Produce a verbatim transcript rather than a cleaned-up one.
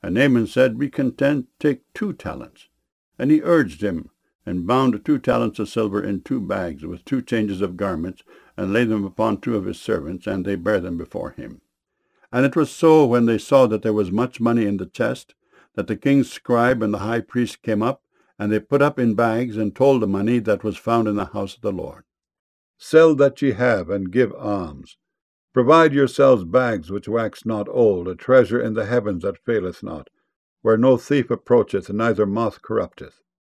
And Naaman said, Be content, take two talents. And he urged him, and bound two talents of silver in two bags, with two changes of garments, and laid them upon two of his servants, and they bare them before him. And it was so, when they saw that there was much money in the chest, that the king's scribe and the high priest came up, and they put up in bags, and told the money that was found in the house of the Lord. Sell that ye have, and give alms. Provide yourselves bags which wax not old, a treasure in the heavens that faileth not, where no thief approacheth, neither moth corrupteth.